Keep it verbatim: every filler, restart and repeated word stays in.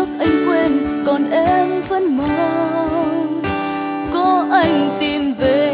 trước anh quên còn em vẫn mong có anh tìm về